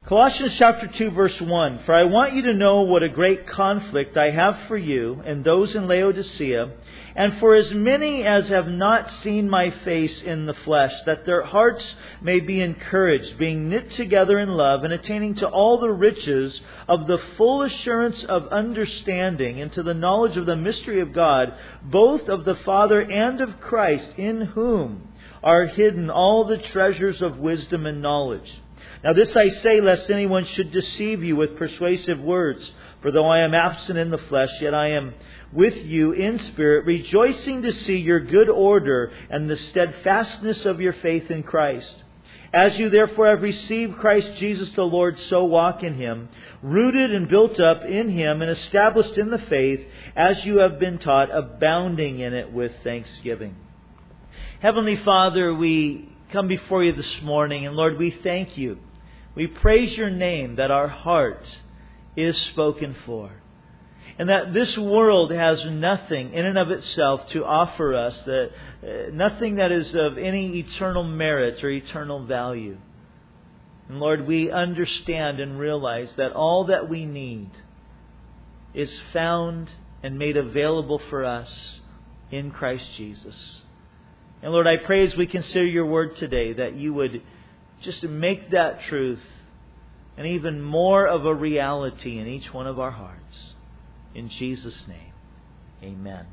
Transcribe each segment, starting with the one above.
Colossians chapter 2 verse 1. For I want you to know what a great conflict I have for you and those in Laodicea, and for as many as have not seen my face in the flesh, that their hearts may be encouraged, being knit together in love, and attaining to all the riches of the full assurance of understanding, and to the knowledge of the mystery of God, both of the Father and of Christ, in whom are hidden all the treasures of wisdom and knowledge. Now this I say, lest anyone should deceive you with persuasive words. For though I am absent in the flesh, yet I am with you in spirit, rejoicing to see your good order and the steadfastness of your faith in Christ. As you therefore have received Christ Jesus the Lord, so walk in Him, rooted and built up in Him and established in the faith, as you have been taught, abounding in it with thanksgiving. Heavenly Father, we come before you this morning, and Lord, we thank you. We praise your name that our heart is spoken for, and that this world has nothing in and of itself to offer us, nothing that is of any eternal merit or eternal value. And Lord, we understand and realize that all that we need is found and made available for us in Christ Jesus. And Lord, I pray as we consider your word today that you would just make that truth and even more of a reality in each one of our hearts. In Jesus' name, amen.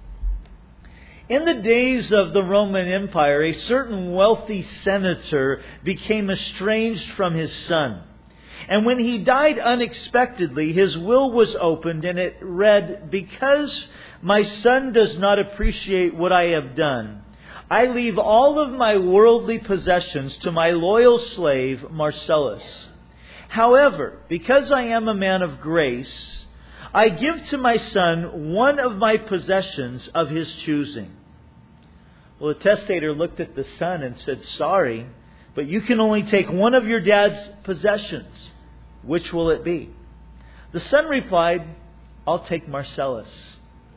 In the days of the Roman Empire, a certain wealthy senator became estranged from his son. And when he died unexpectedly, his will was opened, and it read, "Because my son does not appreciate what I have done, I leave all of my worldly possessions to my loyal slave, Marcellus. However, because I am a man of grace, I give to my son one of my possessions of his choosing." Well, the testator looked at the son and said, "Sorry, but you can only take one of your dad's possessions. Which will it be?" The son replied, "I'll take Marcellus."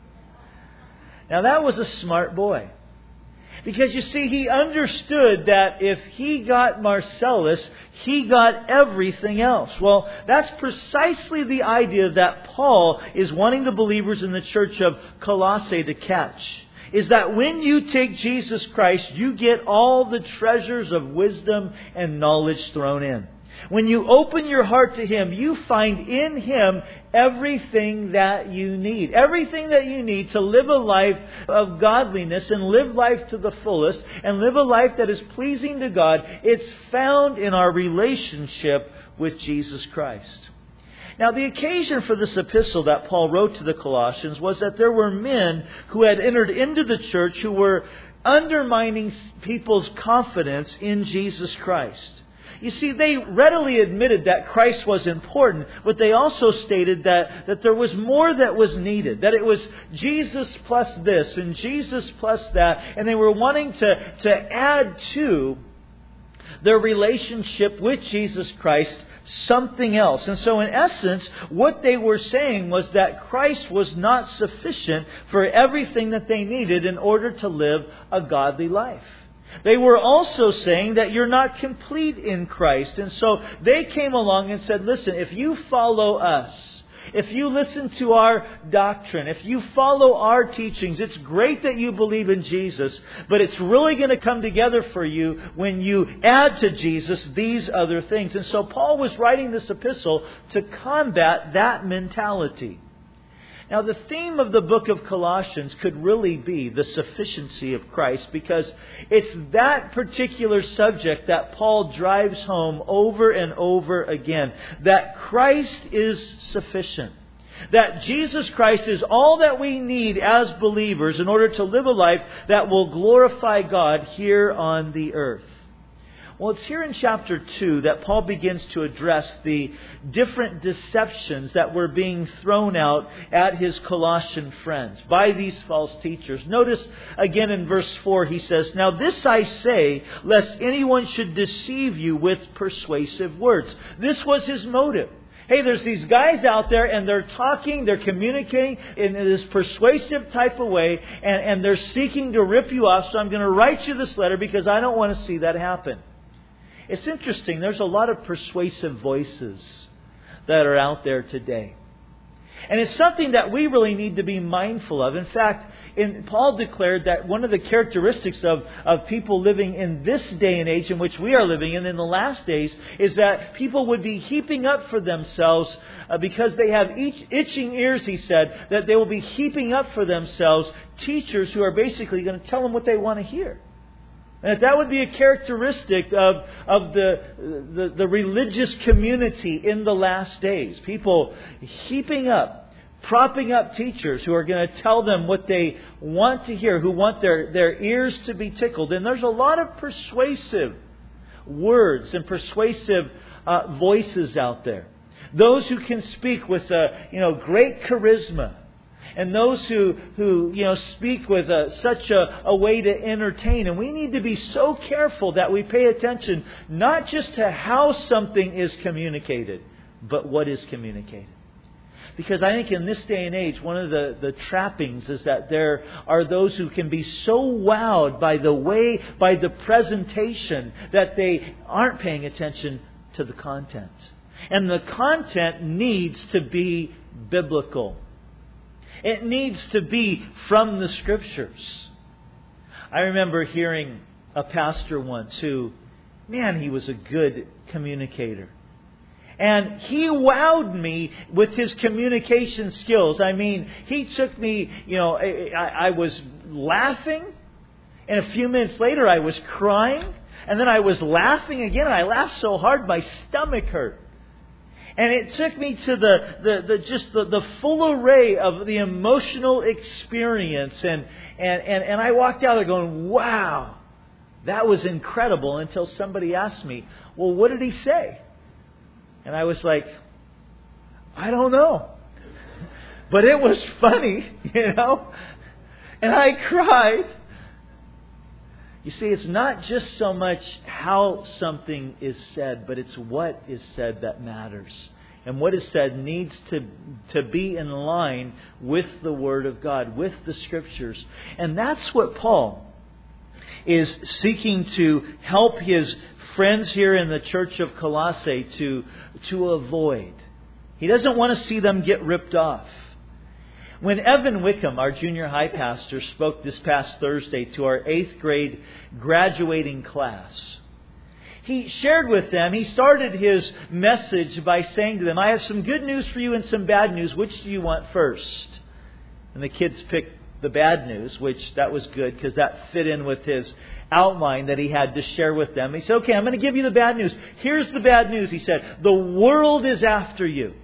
Now that was a smart boy. Because you see, he understood that if he got Marcellus, he got everything else. Well, that's precisely the idea that Paul is wanting the believers in the church of Colossae to catch. Is that when you take Jesus Christ, you get all the treasures of wisdom and knowledge thrown in. When you open your heart to Him, you find in Him everything that you need. Everything that you need to live a life of godliness and live life to the fullest and live a life that is pleasing to God. It's found in our relationship with Jesus Christ. Now, the occasion for this epistle that Paul wrote to the Colossians was that there were men who had entered into the church who were undermining people's confidence in Jesus Christ. You see, they readily admitted that Christ was important, but they also stated that there was more that was needed. That it was Jesus plus this and Jesus plus that. And they were wanting to add to their relationship with Jesus Christ something else. And so in essence, what they were saying was that Christ was not sufficient for everything that they needed in order to live a godly life. They were also saying that you're not complete in Christ. And so they came along and said, listen, if you follow us, if you listen to our doctrine, if you follow our teachings, it's great that you believe in Jesus, but it's really going to come together for you when you add to Jesus these other things. And so Paul was writing this epistle to combat that mentality. Now, the theme of the book of Colossians could really be the sufficiency of Christ, because it's that particular subject that Paul drives home over and over again. That Christ is sufficient. That Jesus Christ is all that we need as believers in order to live a life that will glorify God here on the earth. Well, it's here in chapter 2 that Paul begins to address the different deceptions that were being thrown out at his Colossian friends by these false teachers. Notice again in verse 4 he says, "Now this I say, lest anyone should deceive you with persuasive words." This was his motive. Hey, there's these guys out there and they're talking, they're communicating in this persuasive type of way, and they're seeking to rip you off, so I'm going to write you this letter because I don't want to see that happen. It's interesting. There's a lot of persuasive voices that are out there today. And it's something that we really need to be mindful of. In fact, Paul declared that one of the characteristics of people living in this day and age in which we are living in the last days is that people would be heaping up for themselves because they have itching ears, he said, that they will be heaping up for themselves teachers who are basically going to tell them what they want to hear. And that would be a characteristic of the religious community in the last days. People heaping up, propping up teachers who are going to tell them what they want to hear, who want their ears to be tickled. And there's a lot of persuasive words and persuasive voices out there. Those who can speak with great charisma. And those who speak with such a way to entertain. And we need to be so careful that we pay attention not just to how something is communicated, but what is communicated. Because I think in this day and age, one of the trappings is that there are those who can be so wowed by the presentation, that they aren't paying attention to the content. And the content needs to be biblical. It needs to be from the Scriptures. I remember hearing a pastor once who, he was a good communicator. And he wowed me with his communication skills. I mean, he took me, I was laughing. And a few minutes later I was crying. And then I was laughing again. And I laughed so hard my stomach hurt. And it took me to the full array of the emotional experience. And I walked out there going, wow, that was incredible, until somebody asked me, well, what did he say? And I was like, I don't know. But it was funny, And I cried. You see, it's not just so much how something is said, but it's what is said that matters. And what is said needs to be in line with the Word of God, with the Scriptures. And that's what Paul is seeking to help his friends here in the church of Colossae to avoid. He doesn't want to see them get ripped off. When Evan Wickham, our junior high pastor, spoke this past Thursday to our 8th grade graduating class, he shared with them, he started his message by saying to them, I have some good news for you and some bad news. Which do you want first? And the kids picked the bad news, which that was good because that fit in with his outline that he had to share with them. He said, okay, I'm going to give you the bad news. Here's the bad news. He said, the world is after you.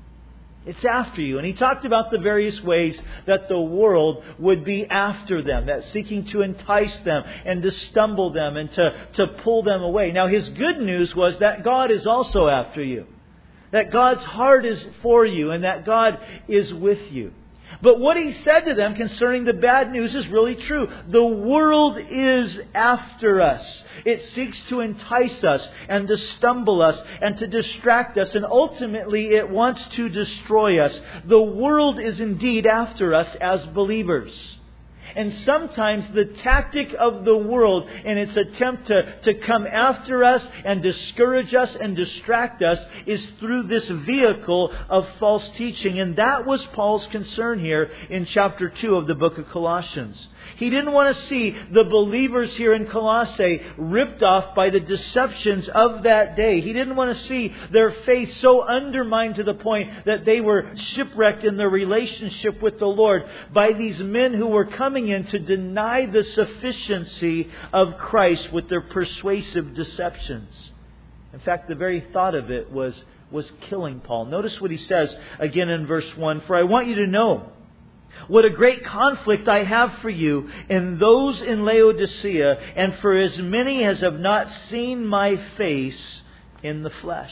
It's after you. And he talked about the various ways that the world would be after them, that seeking to entice them and to stumble them and to pull them away. Now, his good news was that God is also after you. That God's heart is for you and that God is with you. But what he said to them concerning the bad news is really true. The world is after us. It seeks to entice us and to stumble us and to distract us. And ultimately it wants to destroy us. The world is indeed after us as believers. And sometimes the tactic of the world in its attempt to come after us and discourage us and distract us is through this vehicle of false teaching. And that was Paul's concern here in chapter 2 of the book of Colossians. He didn't want to see the believers here in Colossae ripped off by the deceptions of that day. He didn't want to see their faith so undermined to the point that they were shipwrecked in their relationship with the Lord by these men who were coming in to deny the sufficiency of Christ with their persuasive deceptions. In fact, the very thought of it was killing Paul. Notice what he says again in verse 1. For I want you to know what a great conflict I have for you and those in Laodicea, and for as many as have not seen my face in the flesh.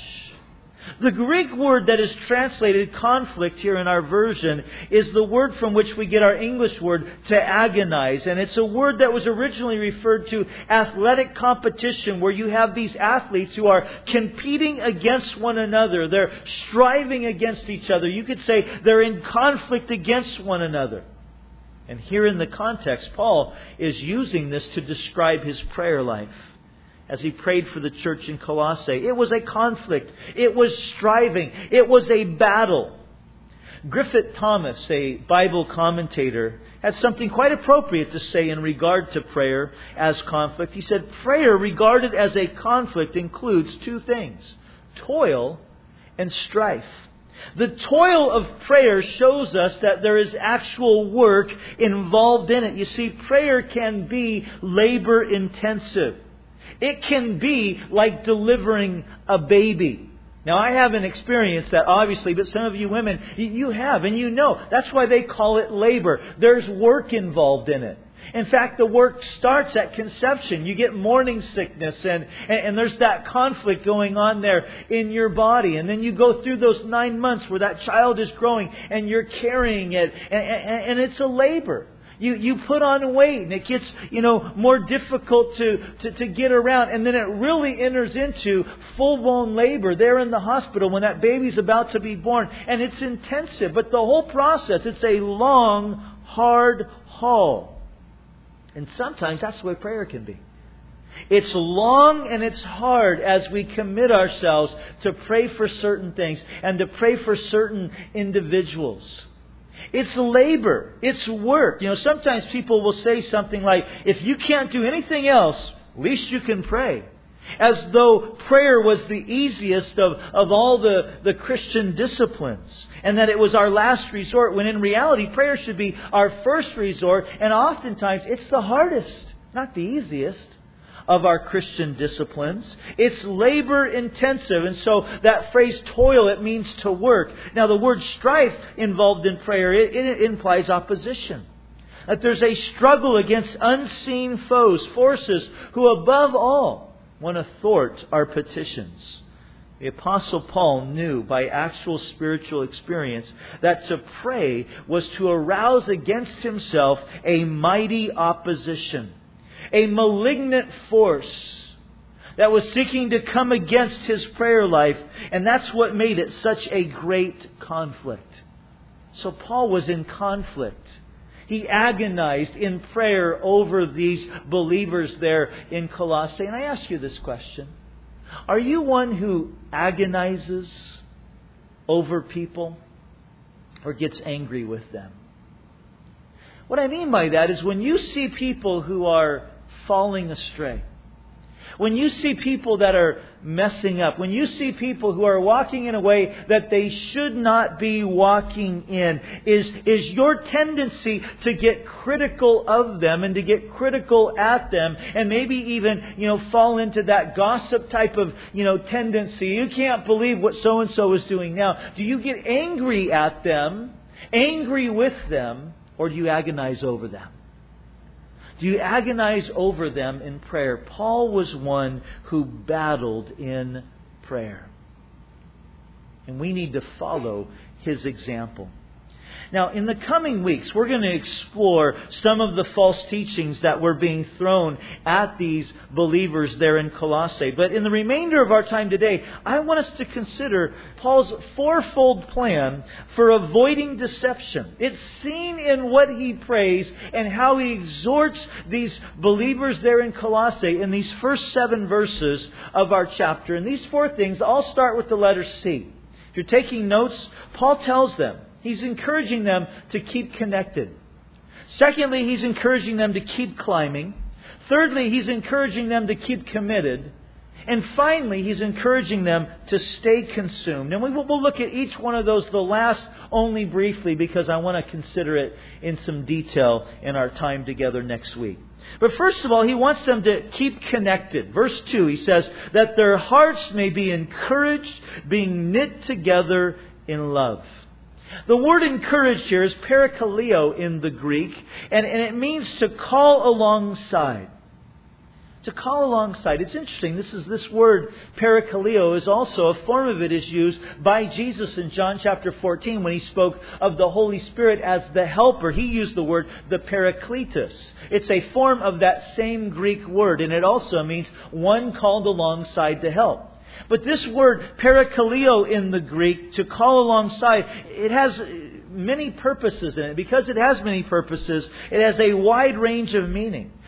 The Greek word that is translated conflict here in our version is the word from which we get our English word to agonize. And it's a word that was originally referred to athletic competition, where you have these athletes who are competing against one another. They're striving against each other. You could say they're in conflict against one another. And here in the context, Paul is using this to describe his prayer life. as he prayed for the church in Colossae. It was a conflict. It was striving. It was a battle. Griffith Thomas, a Bible commentator, had something quite appropriate to say in regard to prayer as conflict. He said, prayer regarded as a conflict includes two things: toil and strife. The toil of prayer shows us that there is actual work involved in it. You see, prayer can be labor intensive. It can be like delivering a baby. Now, I haven't experienced that, obviously, but some of you women, you have, and you know. That's why they call it labor. There's work involved in it. In fact, the work starts at conception. You get morning sickness, and there's that conflict going on there in your body. And then you go through those 9 months where that child is growing, and you're carrying it, and it's a labor. You put on weight, and it gets, more difficult to get around. And then it really enters into full-blown labor there in the hospital when that baby's about to be born. And it's intensive. But the whole process, it's a long, hard haul. And sometimes that's the way prayer can be. It's long and it's hard as we commit ourselves to pray for certain things and to pray for certain individuals. It's labor. It's work. Sometimes people will say something like, if you can't do anything else, at least you can pray. As though prayer was the easiest of all the Christian disciplines. And that it was our last resort, when in reality prayer should be our first resort. And oftentimes it's the hardest, not the easiest, of our Christian disciplines. It's labor intensive. And so that phrase toil, it means to work. Now the word strife involved in prayer, it implies opposition. That there's a struggle against unseen foes, forces who above all want to thwart our petitions. The Apostle Paul knew by actual spiritual experience that to pray was to arouse against himself a mighty opposition. A malignant force that was seeking to come against his prayer life. And that's what made it such a great conflict. So Paul was in conflict. He agonized in prayer over these believers there in Colossae. And I ask you this question. Are you one who agonizes over people or gets angry with them? What I mean by that is when you see people who are falling astray, when you see people that are messing up, when you see people who are walking in a way that they should not be walking in, is your tendency to get critical of them and to get critical at them and maybe even, fall into that gossip type of, tendency. You can't believe what so-and-so is doing now. Do you get angry at them, angry with them, or do you agonize over them? Do you agonize over them in prayer? Paul was one who battled in prayer. And we need to follow his example. Now, in the coming weeks, we're going to explore some of the false teachings that were being thrown at these believers there in Colossae. But in the remainder of our time today, I want us to consider Paul's fourfold plan for avoiding deception. It's seen in what he prays and how he exhorts these believers there in Colossae in these first 7 verses of our chapter. And these 4 things all start with the letter C. If you're taking notes, Paul tells them, he's encouraging them to keep connected. Secondly, he's encouraging them to keep climbing. Thirdly, he's encouraging them to keep committed. And finally, he's encouraging them to stay consumed. And we'll look at each one of those, the last only briefly, because I want to consider it in some detail in our time together next week. But first of all, he wants them to keep connected. Verse 2, he says, that their hearts may be encouraged, being knit together in love. The word encouraged here is parakaleo in the Greek, and it means to call alongside. To call alongside. It's interesting. This word parakaleo is also, a form of it is used by Jesus in John chapter 14 when he spoke of the Holy Spirit as the helper. He used the word the parakletos. It's a form of that same Greek word, and it also means one called alongside to help. But this word parakaleo in the Greek, to call alongside, it has many purposes in it. Because it has many purposes, it has a wide range of meaning.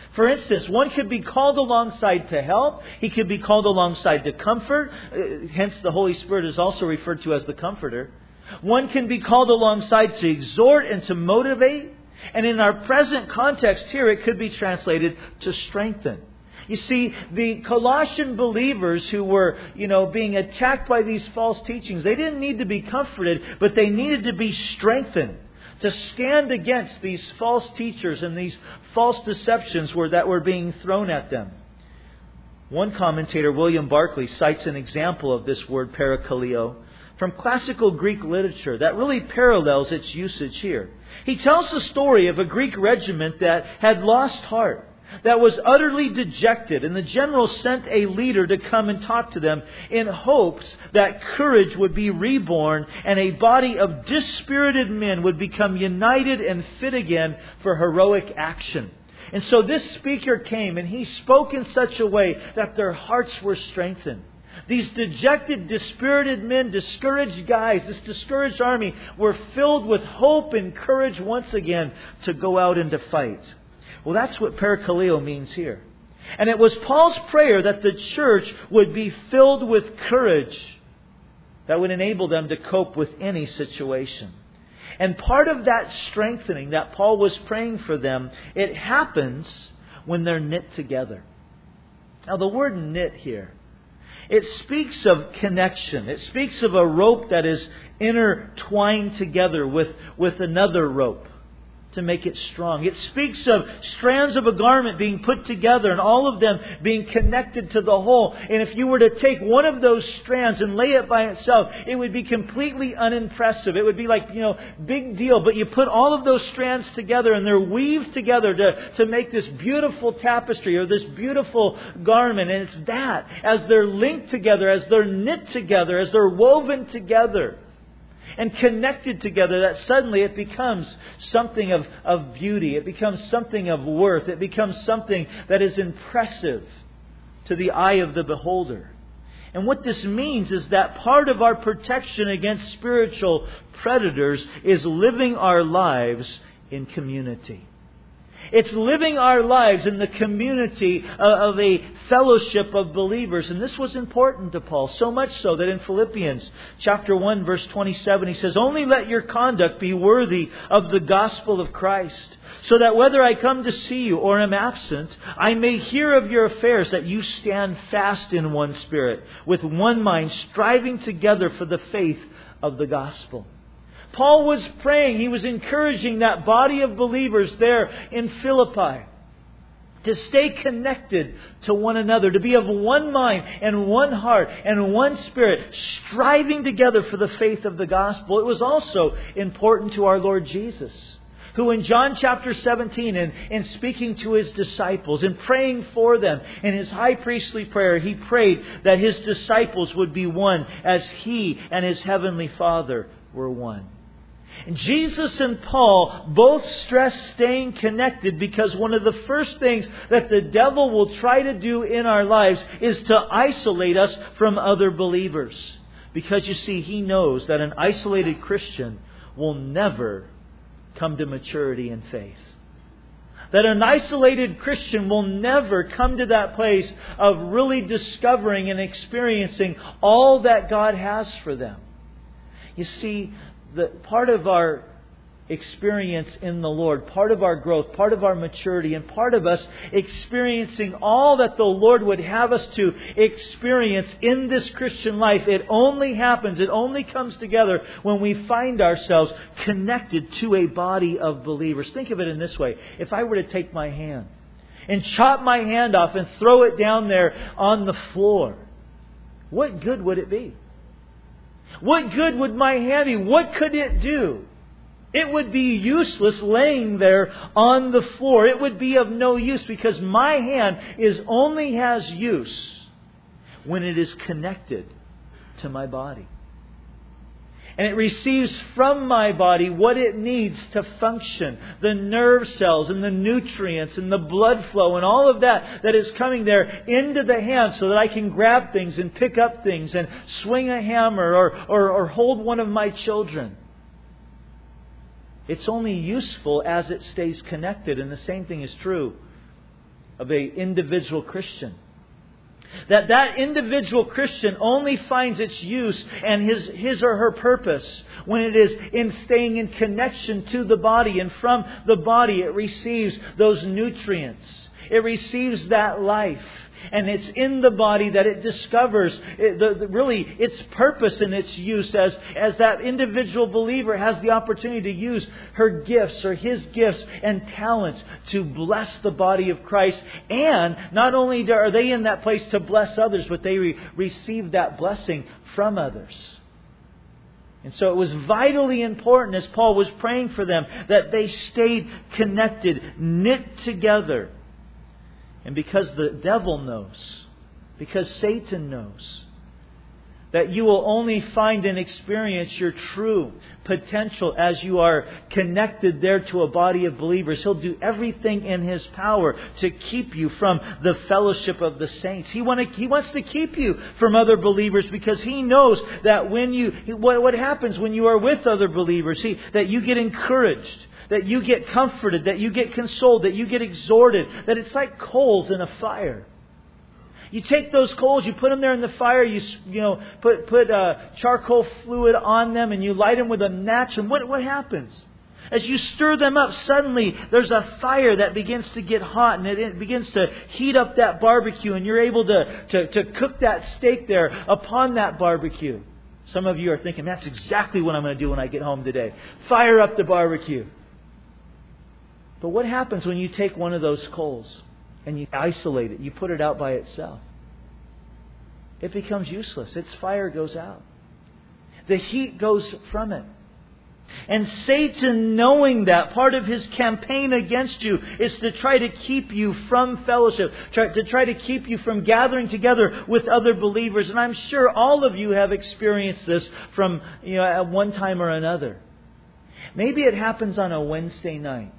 For instance, one could be called alongside to help. He could be called alongside to comfort. Hence, the Holy Spirit is also referred to as the Comforter. One can be called alongside to exhort and to motivate. And in our present context here, it could be translated to strengthen. You see, the Colossian believers who were, being attacked by these false teachings, they didn't need to be comforted, but they needed to be strengthened to stand against these false teachers and these false deceptions that were being thrown at them. One commentator, William Barclay, cites an example of this word parakaleo from classical Greek literature that really parallels its usage here. He tells the story of a Greek regiment that had lost heart, that was utterly dejected, and the general sent a leader to come and talk to them in hopes that courage would be reborn and a body of dispirited men would become united and fit again for heroic action. And so this speaker came and he spoke in such a way that their hearts were strengthened. These dejected, dispirited men, discouraged guys, this discouraged army were filled with hope and courage once again to go out and to fight. Well, that's what parakaleo means here. And it was Paul's prayer that the church would be filled with courage that would enable them to cope with any situation. And part of that strengthening that Paul was praying for them, it happens when they're knit together. Now, the word knit here, it speaks of connection. It speaks of a rope that is intertwined together with another rope to make it strong. It speaks of strands of a garment being put together and all of them being connected to the whole. And if you were to take one of those strands and lay it by itself, it would be completely unimpressive. It would be like, big deal. But you put all of those strands together and they're weaved together to make this beautiful tapestry or this beautiful garment. And it's that, as they're linked together, as they're knit together, as they're woven together and connected together, that suddenly it becomes something of beauty. It becomes something of worth. It becomes something that is impressive to the eye of the beholder. And what this means is that part of our protection against spiritual predators is living our lives in community. It's living our lives in the community of a fellowship of believers. And this was important to Paul, so much so that in Philippians chapter 1, verse 27, he says, "Only let your conduct be worthy of the gospel of Christ, so that whether I come to see you or am absent, I may hear of your affairs, that you stand fast in one spirit, with one mind, striving together for the faith of the gospel." Paul was praying, he was encouraging that body of believers there in Philippi to stay connected to one another, to be of one mind and one heart and one spirit, striving together for the faith of the gospel. It was also important to our Lord Jesus, who in John chapter 17, in speaking to His disciples and praying for them in His high priestly prayer, He prayed that His disciples would be one as He and His heavenly Father were one. And Jesus and Paul both stress staying connected, because one of the first things that the devil will try to do in our lives is to isolate us from other believers. Because you see, he knows that an isolated Christian will never come to maturity in faith. That an isolated Christian will never come to that place of really discovering and experiencing all that God has for them. You see, the part of our experience in the Lord, part of our growth, part of our maturity, and part of us experiencing all that the Lord would have us to experience in this Christian life, it only happens, it only comes together when we find ourselves connected to a body of believers. Think of it in this way. If I were to take my hand and chop my hand off and throw it down there on the floor, what good would it be? What good would my hand be? What could it do? It would be useless laying there on the floor. It would be of no use, because my hand only has use when it is connected to my body. And it receives from my body what it needs to function. The nerve cells and the nutrients and the blood flow and all of that is coming there into the hand, so that I can grab things and pick up things and swing a hammer or hold one of my children. It's only useful as it stays connected. And the same thing is true of an individual Christian. That individual Christian only finds its use and his or her purpose when it is in staying in connection to the body. And from the body it receives those nutrients. It receives that life. And it's in the body that it discovers really its purpose and its use as that individual believer has the opportunity to use her gifts or his gifts and talents to bless the body of Christ. And not only are they in that place to bless others, but they receive that blessing from others. And so it was vitally important, as Paul was praying for them, that they stayed connected, knit together. And because the devil knows, because Satan knows, that you will only find and experience your true potential as you are connected there to a body of believers. He'll do everything in his power to keep you from the fellowship of the saints. He wants to keep you from other believers because he knows that what happens when you are with other believers, that you get encouraged, that you get comforted, that you get consoled, that you get exhorted, that it's like coals in a fire. You take those coals, you put them there in the fire, you put charcoal fluid on them, and you light them with a match. And what happens? As you stir them up, suddenly there's a fire that begins to get hot, and it begins to heat up that barbecue, and you're able to cook that steak there upon that barbecue. Some of you are thinking, that's exactly what I'm going to do when I get home today. Fire up the barbecue. But what happens when you take one of those coals and you isolate it, you put it out by itself? It becomes useless. Its fire goes out. The heat goes from it. And Satan, knowing that, part of his campaign against you is to try to keep you from fellowship, to try to keep you from gathering together with other believers. And I'm sure all of you have experienced this from at one time or another. Maybe it happens on a Wednesday night.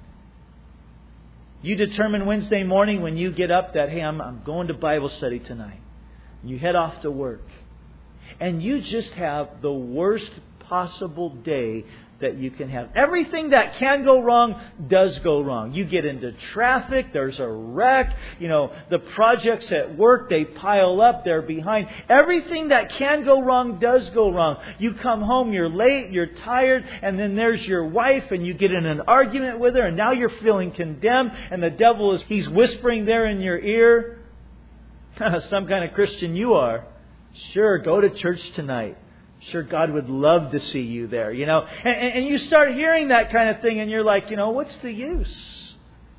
You determine Wednesday morning when you get up that, hey, I'm going to Bible study tonight. You head off to work. And you just have the worst possible day that you can have. Everything that can go wrong does go wrong. You get into traffic, there's a wreck, the projects at work, they pile up, they're behind. Everything that can go wrong does go wrong. You come home, you're late, you're tired, and then there's your wife, and you get in an argument with her, and now you're feeling condemned, and the devil he's whispering there in your ear. Some kind of Christian you are. Sure, go to church tonight. Sure, God would love to see you there, And you start hearing that kind of thing and you're like, what's the use?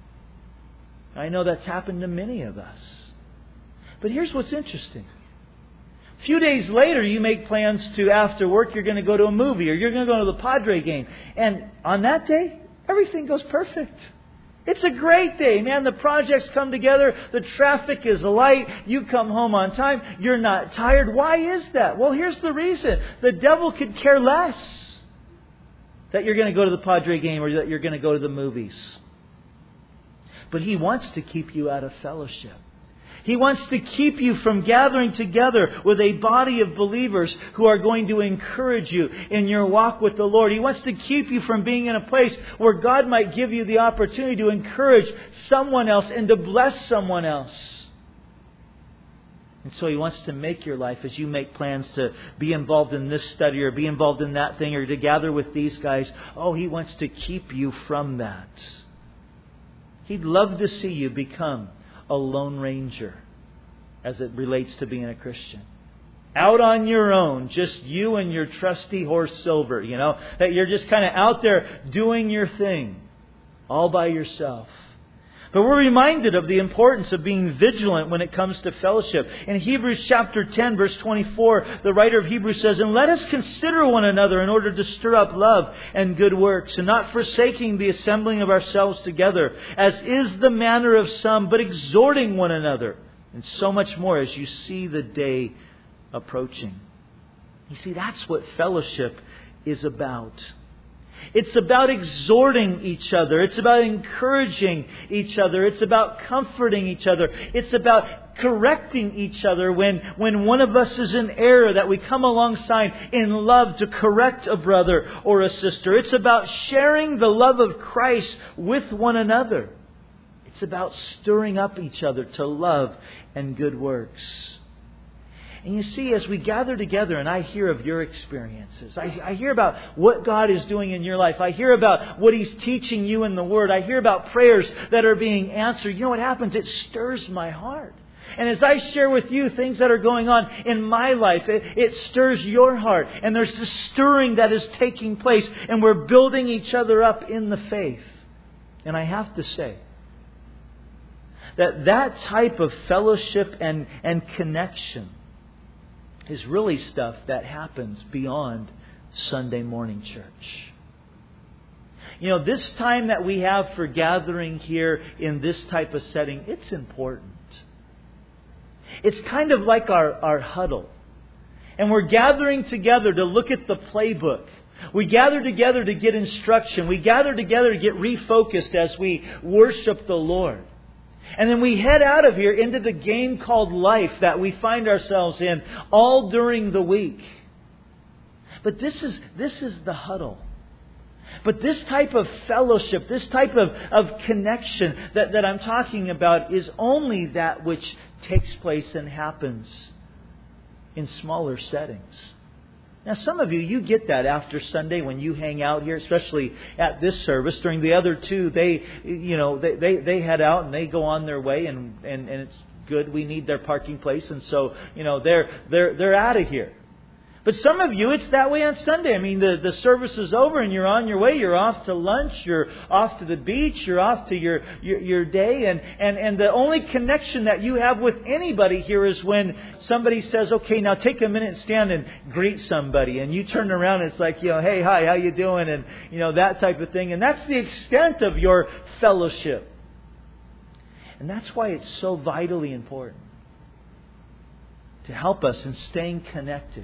I know that's happened to many of us. But here's what's interesting. A few days later, you make plans to, after work, you're going to go to a movie or you're going to go to the Padre game. And on that day, everything goes perfect. It's a great day, man. The projects come together. The traffic is light. You come home on time. You're not tired. Why is that? Well, here's the reason. The devil could care less that you're going to go to the Padre game or that you're going to go to the movies. But he wants to keep you out of fellowship. He wants to keep you from gathering together with a body of believers who are going to encourage you in your walk with the Lord. He wants to keep you from being in a place where God might give you the opportunity to encourage someone else and to bless someone else. And so He wants to make your life, as you make plans to be involved in this study or be involved in that thing or to gather with these guys. He wants to keep you from that. He'd love to see you become a lone ranger as it relates to being a Christian. Out on your own, just you and your trusty horse Silver, that you're just kind of out there doing your thing all by yourself. But we're reminded of the importance of being vigilant when it comes to fellowship. In Hebrews chapter 10, verse 24, the writer of Hebrews says, "And let us consider one another in order to stir up love and good works, and not forsaking the assembling of ourselves together, as is the manner of some, but exhorting one another, and so much more as you see the day approaching." You see, that's what fellowship is about. It's about exhorting each other. It's about encouraging each other. It's about comforting each other. It's about correcting each other when one of us is in error, that we come alongside in love to correct a brother or a sister. It's about sharing the love of Christ with one another. It's about stirring up each other to love and good works. And you see, as we gather together and I hear of your experiences, I hear about what God is doing in your life. I hear about what He's teaching you in the Word. I hear about prayers that are being answered. You know what happens? It stirs my heart. And as I share with you things that are going on in my life, it stirs your heart. And there's this stirring that is taking place. And we're building each other up in the faith. And I have to say that type of fellowship and connection is really stuff that happens beyond Sunday morning church. You know, this time that we have for gathering here in this type of setting, it's important. It's kind of like our huddle. And we're gathering together to look at the playbook. We gather together to get instruction. We gather together to get refocused as we worship the Lord. And then we head out of here into the game called life that we find ourselves in all during the week. But this is the huddle. But this type of fellowship, this type of connection that I'm talking about is only that which takes place and happens in smaller settings. Now, some of you get that after Sunday when you hang out here, especially at this service. During the other two, they head out and they go on their way, and it's good. We need their parking place, and so they're out of here. But some of you, it's that way on Sunday. I mean, the service is over and you're on your way. You're off to lunch. You're off to the beach. You're off to your day. And the only connection that you have with anybody here is when somebody says, okay, now take a minute and stand and greet somebody. And you turn around and it's like, hey, hi, how you doing? And, that type of thing. And that's the extent of your fellowship. And that's why it's so vitally important to help us in staying connected.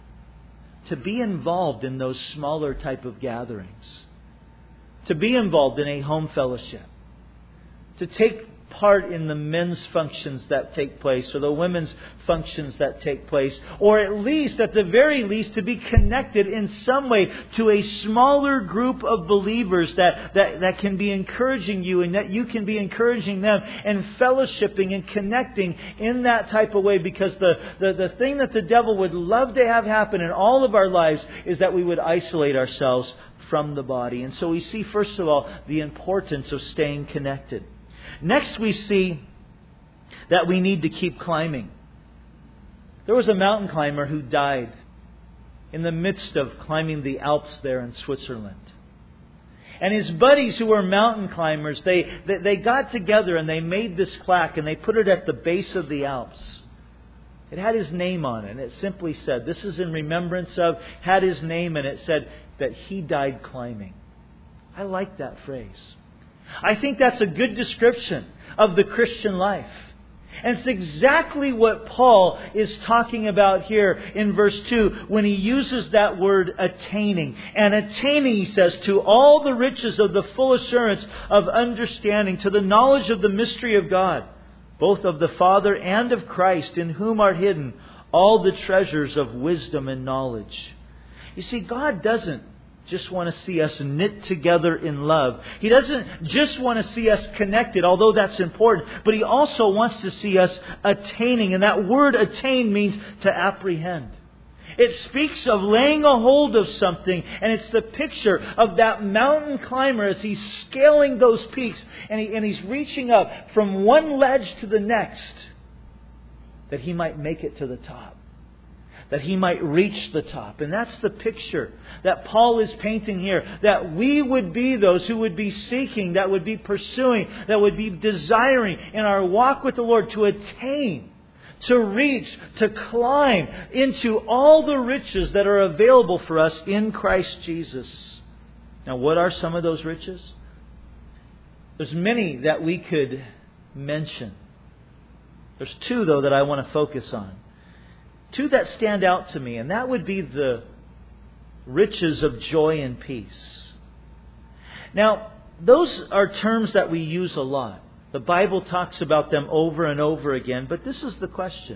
To be involved in those smaller type of gatherings. To be involved in a home fellowship. To take part in the men's functions that take place or the women's functions that take place. Or at least, at the very least, to be connected in some way to a smaller group of believers that can be encouraging you and that you can be encouraging them and fellowshipping and connecting in that type of way. Because the thing that the devil would love to have happen in all of our lives is that we would isolate ourselves from the body. And so we see, first of all, the importance of staying connected. Next, we see that we need to keep climbing. There was a mountain climber who died in the midst of climbing the Alps there in Switzerland. And his buddies who were mountain climbers, they got together and they made this plaque and they put it at the base of the Alps. It had his name on it, and it simply said, this is in remembrance of, had his name, and it said that he died climbing. I like that phrase. I think that's a good description of the Christian life. And it's exactly what Paul is talking about here in verse 2 when he uses that word attaining. And attaining, he says, to all the riches of the full assurance of understanding, to the knowledge of the mystery of God, both of the Father and of Christ, in whom are hidden all the treasures of wisdom and knowledge. You see, God doesn't just want to see us knit together in love. He doesn't just want to see us connected, although that's important, but He also wants to see us attaining. And that word attain means to apprehend. It speaks of laying a hold of something, and it's the picture of that mountain climber as he's scaling those peaks and he's reaching up from one ledge to the next that he might make it to the top. That he might reach the top. And that's the picture that Paul is painting here. That we would be those who would be seeking, that would be pursuing, that would be desiring in our walk with the Lord to attain, to reach, to climb into all the riches that are available for us in Christ Jesus. Now, what are some of those riches? There's many that we could mention. There's two, though, that I want to focus on. Two that stand out to me, and that would be the riches of joy and peace. Now, those are terms that we use a lot. The Bible talks about them over and over again, but this is the question.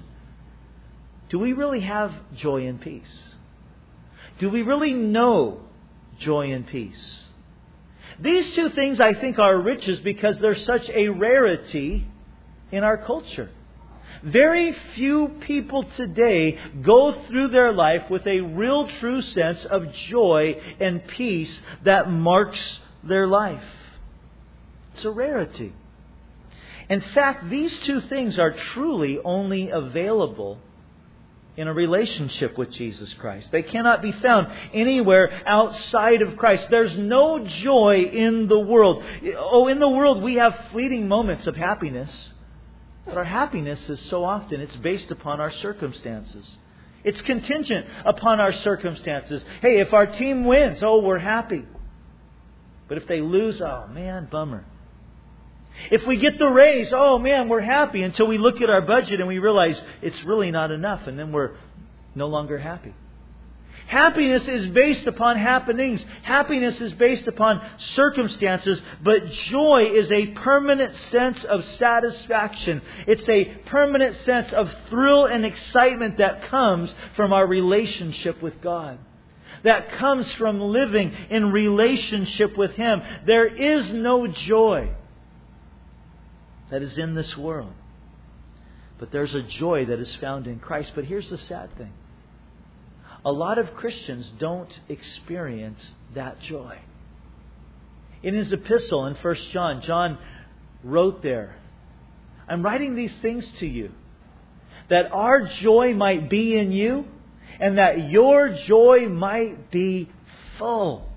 Do we really have joy and peace? Do we really know joy and peace? These two things, I think, are riches because they're such a rarity in our culture. Very few people today go through their life with a real true sense of joy and peace that marks their life. It's a rarity. In fact, these two things are truly only available in a relationship with Jesus Christ. They cannot be found anywhere outside of Christ. There's no joy in the world. Oh, in the world we have fleeting moments of happiness. But our happiness is so often, it's based upon our circumstances. It's contingent upon our circumstances. Hey, if our team wins, oh, we're happy. But if they lose, oh man, bummer. If we get the raise, oh man, we're happy until we look at our budget and we realize it's really not enough, and then we're no longer happy. Happiness is based upon happenings. Happiness is based upon circumstances, but joy is a permanent sense of satisfaction. It's a permanent sense of thrill and excitement that comes from our relationship with God. That comes from living in relationship with Him. There is no joy that is in this world. But there's a joy that is found in Christ. But here's the sad thing. A lot of Christians don't experience that joy. In his epistle in 1 John, John wrote there, I'm writing these things to you, that our joy might be in you, and that your joy might be full.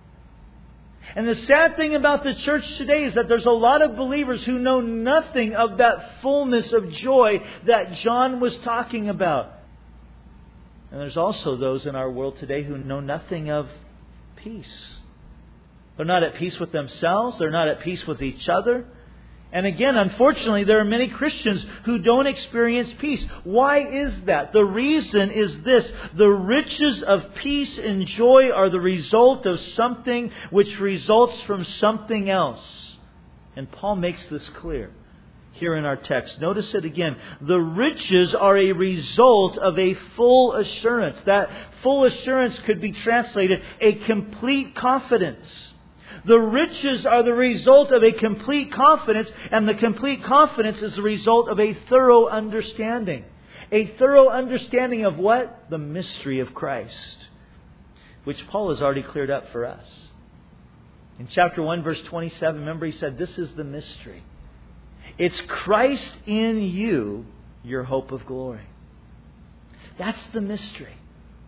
And the sad thing about the church today is that there's a lot of believers who know nothing of that fullness of joy that John was talking about. And there's also those in our world today who know nothing of peace. They're not at peace with themselves. They're not at peace with each other. And again, unfortunately, there are many Christians who don't experience peace. Why is that? The reason is this. The riches of peace and joy are the result of something which results from something else. And Paul makes this clear here in our text. Notice it again. The riches are a result of a full assurance. That full assurance could be translated a complete confidence. The riches are the result of a complete confidence, and the complete confidence is the result of a thorough understanding. A thorough understanding of what? The mystery of Christ, which Paul has already cleared up for us. In chapter 1, verse 27, remember he said, this is the mystery. It's Christ in you, your hope of glory. That's the mystery.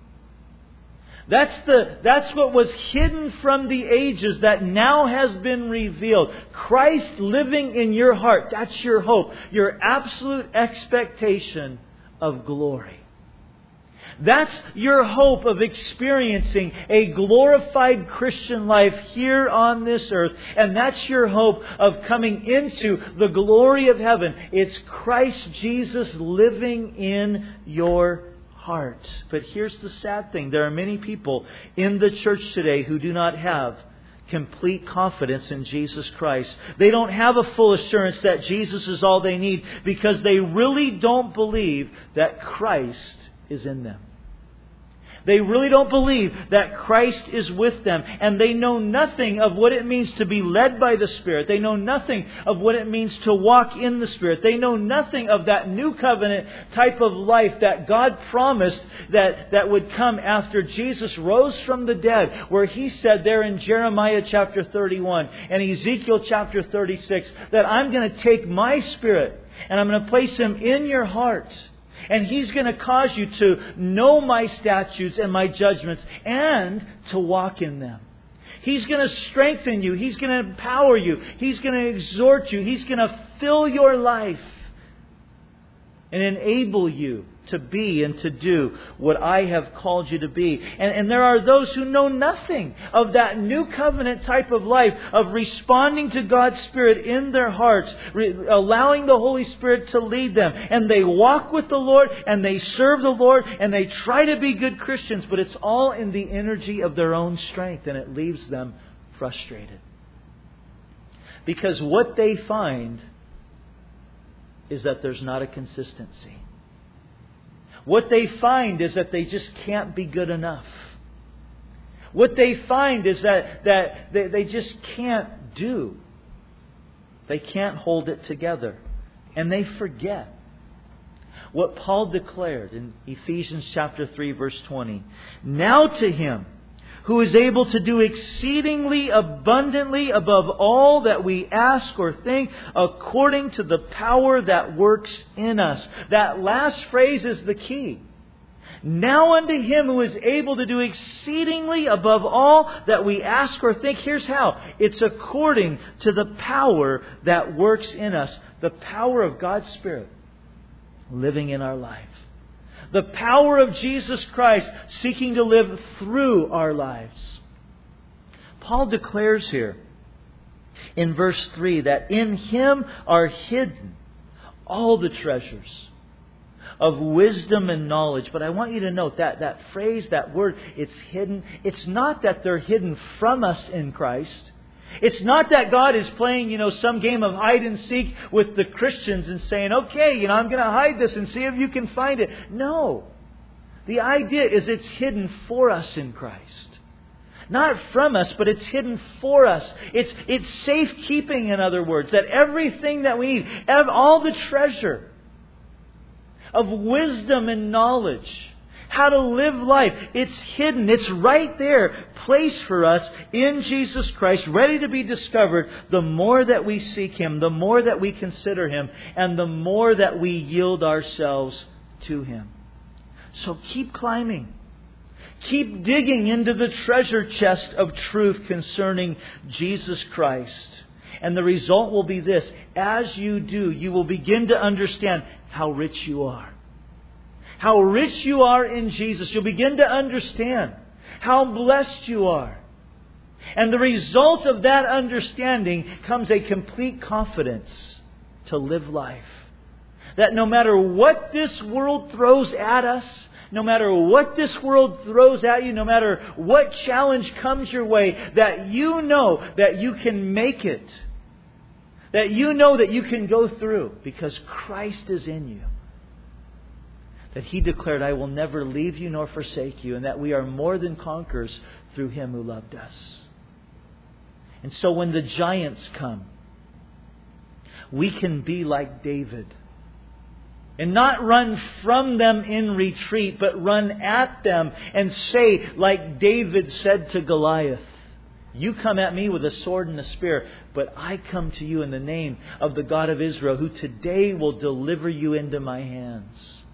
That's what was hidden from the ages that now has been revealed. Christ living in your heart. That's your hope. Your absolute expectation of glory. That's your hope of experiencing a glorified Christian life here on this earth. And that's your hope of coming into the glory of heaven. It's Christ Jesus living in your heart. But here's the sad thing. There are many people in the church today who do not have complete confidence in Jesus Christ. They don't have a full assurance that Jesus is all they need because they really don't believe that Christ is in them. They really don't believe that Christ is with them. And they know nothing of what it means to be led by the Spirit. They know nothing of what it means to walk in the Spirit. They know nothing of that new covenant type of life that God promised that would come after Jesus rose from the dead. Where He said there in Jeremiah chapter 31 and Ezekiel chapter 36 that I'm going to take my Spirit and I'm going to place Him in your heart. And He's going to cause you to know my statutes and my judgments and to walk in them. He's going to strengthen you. He's going to empower you. He's going to exhort you. He's going to fill your life and enable you to be and to do what I have called you to be. And there are those who know nothing of that new covenant type of life, of responding to God's Spirit in their hearts, allowing the Holy Spirit to lead them. And they walk with the Lord and they serve the Lord and they try to be good Christians, but it's all in the energy of their own strength and it leaves them frustrated. Because what they find is that there's not a consistency. What they find is that they just can't be good enough. What they find is that they just can't do. They can't hold it together. And they forget what Paul declared in Ephesians chapter 3, verse 20. Now to Him who is able to do exceedingly abundantly above all that we ask or think, according to the power that works in us. That last phrase is the key. Now unto Him who is able to do exceedingly above all that we ask or think. Here's how. It's according to the power that works in us. The power of God's Spirit living in our life. The power of Jesus Christ seeking to live through our lives. Paul declares here in verse 3 that in Him are hidden all the treasures of wisdom and knowledge. But I want you to note that phrase, that word, it's hidden. It's not that they're hidden from us in Christ. It's not that God is playing, some game of hide and seek with the Christians and saying, okay, I'm going to hide this and see if you can find it. No. The idea is it's hidden for us in Christ. Not from us, but it's hidden for us. It's safekeeping, in other words, that everything that we need, all the treasure of wisdom and knowledge, how to live life, it's hidden. It's right there, placed for us in Jesus Christ, ready to be discovered the more that we seek Him, the more that we consider Him, and the more that we yield ourselves to Him. So keep climbing. Keep digging into the treasure chest of truth concerning Jesus Christ. And the result will be this. As you do, you will begin to understand how rich you are. How rich you are in Jesus. You'll begin to understand how blessed you are. And the result of that understanding comes a complete confidence to live life. That no matter what this world throws at us, no matter what this world throws at you, no matter what challenge comes your way, that you know that you can make it. That you know that you can go through because Christ is in you. That He declared, I will never leave you nor forsake you, and that we are more than conquerors through Him who loved us. And so when the giants come, we can be like David. And not run from them in retreat, but run at them and say, like David said to Goliath, you come at me with a sword and a spear, but I come to you in the name of the God of Israel, who today will deliver you into my hands.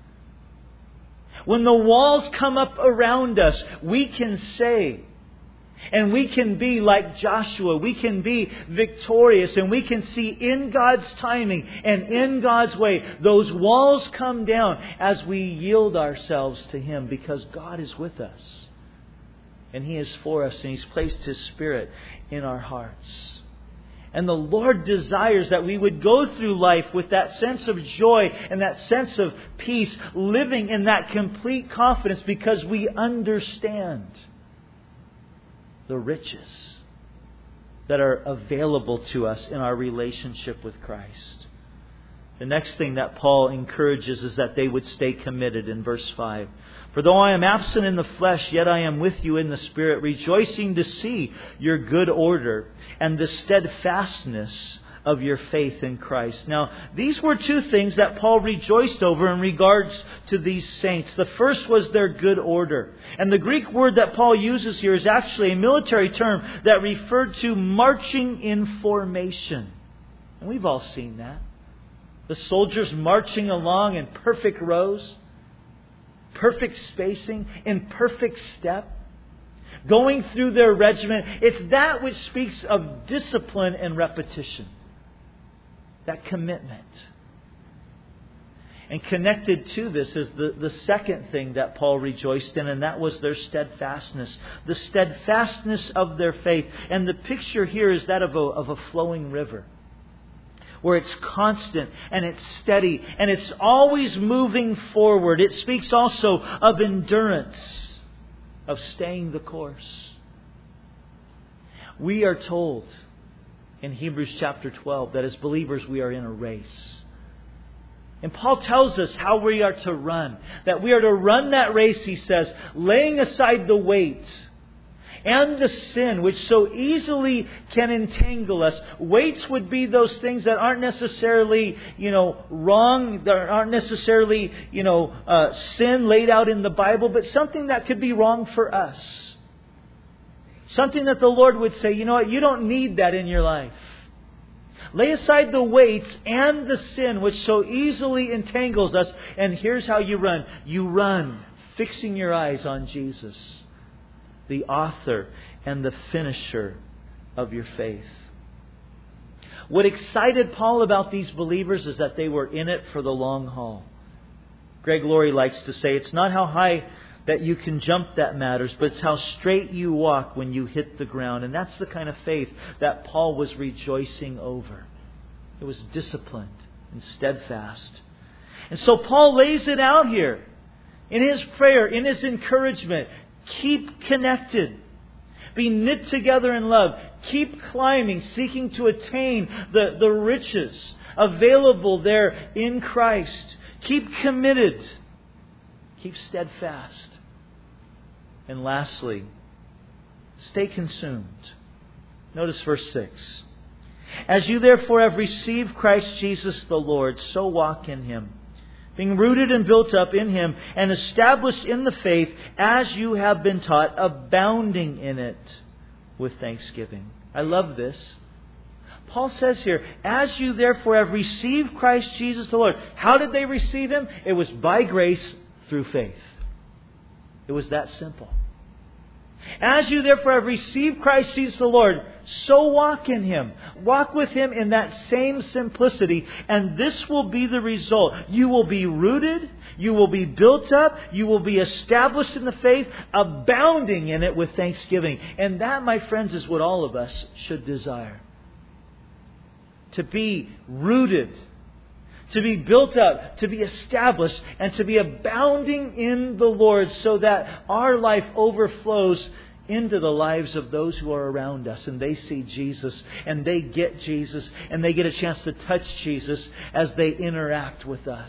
When the walls come up around us, we can say, and we can be like Joshua. We can be victorious, and we can see in God's timing and in God's way, those walls come down as we yield ourselves to Him, because God is with us. And He is for us, and He's placed His Spirit in our hearts. And the Lord desires that we would go through life with that sense of joy and that sense of peace, living in that complete confidence, because we understand the riches that are available to us in our relationship with Christ. The next thing that Paul encourages is that they would stay committed in verse 5. For though I am absent in the flesh, yet I am with you in the Spirit, rejoicing to see your good order and the steadfastness of your faith in Christ. Now, these were two things that Paul rejoiced over in regards to these saints. The first was their good order. And the Greek word that Paul uses here is actually a military term that referred to marching in formation. And we've all seen that. The soldiers marching along in perfect rows, perfect spacing, in perfect step, going through their regiment. It's that which speaks of discipline and repetition. That commitment. And connected to this is the second thing that Paul rejoiced in, and that was their steadfastness. The steadfastness of their faith. And the picture here is that of a flowing river, where it's constant and it's steady and it's always moving forward. It speaks also of endurance, of staying the course. We are told in Hebrews chapter 12 that as believers we are in a race. And Paul tells us how we are to run. That we are to run that race, he says, laying aside the weight and the sin which so easily can entangle us. Weights would be those things that aren't necessarily, wrong, that aren't necessarily, sin laid out in the Bible, but something that could be wrong for us. Something that the Lord would say, you know what, you don't need that in your life. Lay aside the weights and the sin which so easily entangles us, and here's how you run. You run, fixing your eyes on Jesus, the author and the finisher of your faith. What excited Paul about these believers is that they were in it for the long haul. Greg Laurie likes to say, it's not how high that you can jump that matters, but it's how straight you walk when you hit the ground. And that's the kind of faith that Paul was rejoicing over. It was disciplined and steadfast. And so Paul lays it out here in his prayer, in his encouragement. Keep connected. Be knit together in love. Keep climbing, seeking to attain the riches available there in Christ. Keep committed. Keep steadfast. And lastly, stay consumed. Notice verse 6. As you therefore have received Christ Jesus the Lord, so walk in Him, being rooted and built up in Him, and established in the faith as you have been taught, abounding in it with thanksgiving. I love this. Paul says here, as you therefore have received Christ Jesus the Lord. How did they receive Him? It was by grace through faith. It was that simple. As you therefore have received Christ Jesus the Lord, so walk in Him. Walk with Him in that same simplicity, and this will be the result. You will be rooted, you will be built up, you will be established in the faith, abounding in it with thanksgiving. And that, my friends, is what all of us should desire. To be rooted, to be built up, to be established, and to be abounding in the Lord, so that our life overflows into the lives of those who are around us, and they see Jesus, and they get Jesus, and they get a chance to touch Jesus as they interact with us.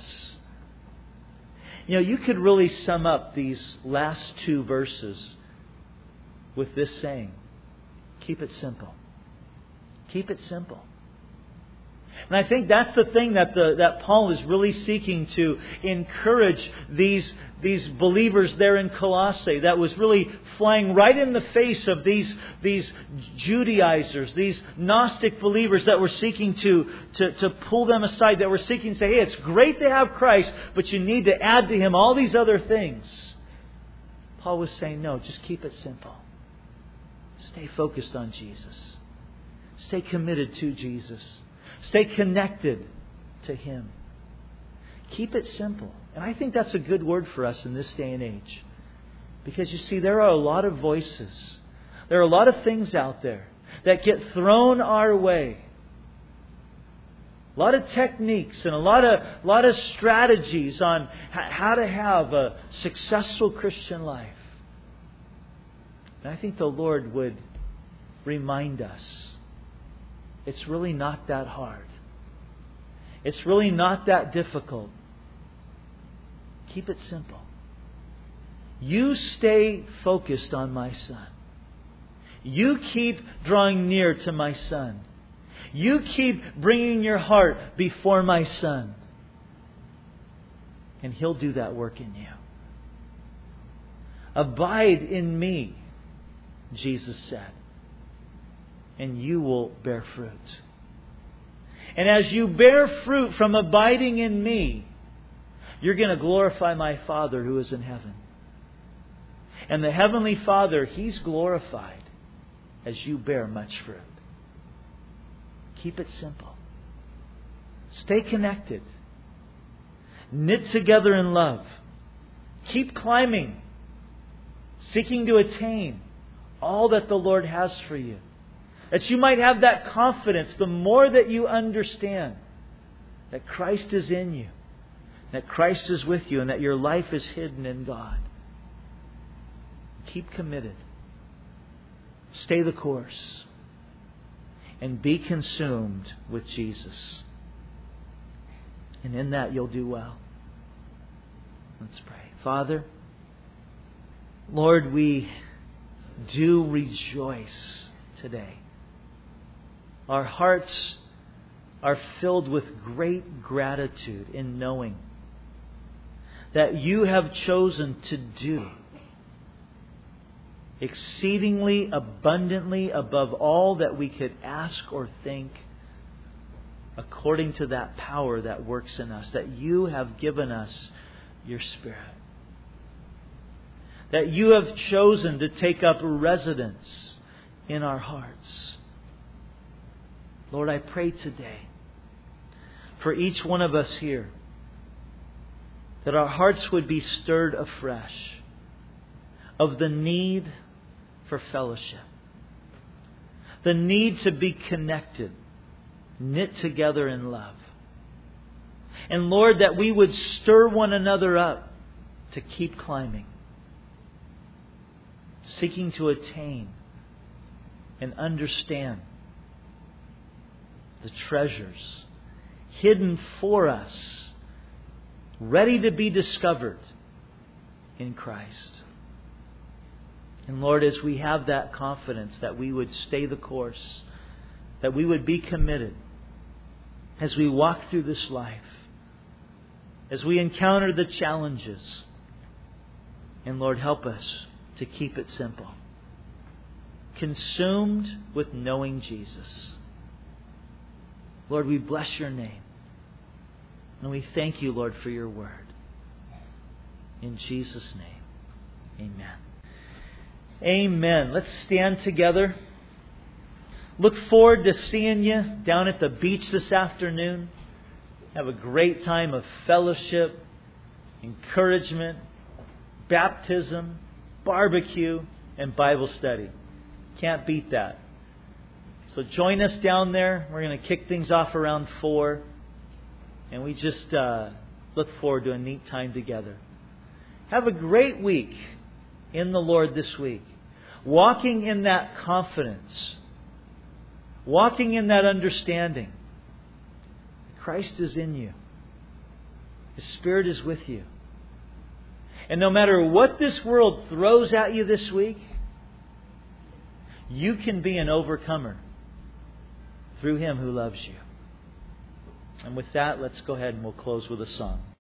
You could really sum up these last two verses with this saying: keep it simple. Keep it simple. And I think that's the thing that Paul is really seeking to encourage these believers there in Colossae, that was really flying right in the face of these Judaizers, these Gnostic believers that were seeking to pull them aside, that were seeking to say, hey, it's great to have Christ, but you need to add to Him all these other things. Paul was saying, no, just keep it simple. Stay focused on Jesus. Stay committed to Jesus. Stay connected to Him. Keep it simple. And I think that's a good word for us in this day and age. Because you see, there are a lot of voices. There are a lot of things out there that get thrown our way. A lot of techniques and a lot of strategies on how to have a successful Christian life. And I think the Lord would remind us, it's really not that hard. It's really not that difficult. Keep it simple. You stay focused on my Son. You keep drawing near to my Son. You keep bringing your heart before my Son. And He'll do that work in you. Abide in me, Jesus said, and you will bear fruit. And as you bear fruit from abiding in me, you're going to glorify my Father who is in heaven. And the Heavenly Father, He's glorified as you bear much fruit. Keep it simple. Stay connected. Knit together in love. Keep climbing, seeking to attain all that the Lord has for you. That you might have that confidence the more that you understand that Christ is in you, that Christ is with you, and that your life is hidden in God. Keep committed. Stay the course. And be consumed with Jesus. And in that you'll do well. Let's pray. Father, Lord, we do rejoice today. Our hearts are filled with great gratitude in knowing that You have chosen to do exceedingly abundantly above all that we could ask or think, according to that power that works in us, that You have given us Your Spirit. That You have chosen to take up residence in our hearts. Lord, I pray today for each one of us here that our hearts would be stirred afresh of the need for fellowship, the need to be connected, knit together in love. And Lord, that we would stir one another up to keep climbing, seeking to attain and understand the treasures hidden for us, ready to be discovered in Christ. And Lord, as we have that confidence that we would stay the course, that we would be committed as we walk through this life, as we encounter the challenges. And Lord, help us to keep it simple, consumed with knowing Jesus. Lord, we bless Your name. And we thank You, Lord, for Your word. In Jesus' name, amen. Amen. Let's stand together. Look forward to seeing you down at the beach this afternoon. Have a great time of fellowship, encouragement, baptism, barbecue, and Bible study. Can't beat that. So join us down there. We're going to kick things off around 4. And we just look forward to a neat time together. Have a great week in the Lord this week. Walking in that confidence. Walking in that understanding. Christ is in you. His Spirit is with you. And no matter what this world throws at you this week, you can be an overcomer through Him who loves you. And with that, let's go ahead and we'll close with a song.